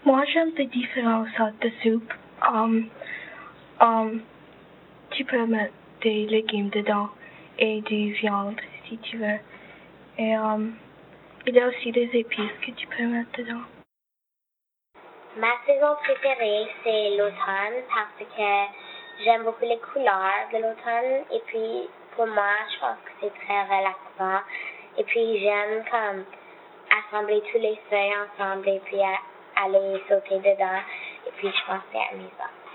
Moi, j'aime les différentes sortes de soupe. Tu peux mettre des légumes dedans et du viande si tu veux. Et il y a aussi des épices que tu peux mettre dedans. Ma saison préférée, c'est l'automne parce que j'aime beaucoup les couleurs de l'automne. Et puis, pour moi, je pense que c'est très relaxant. Et puis, j'aime comme assembler tous les feuilles ensemble et puis aller sauter dedans. Et puis, je pense que c'est amusant.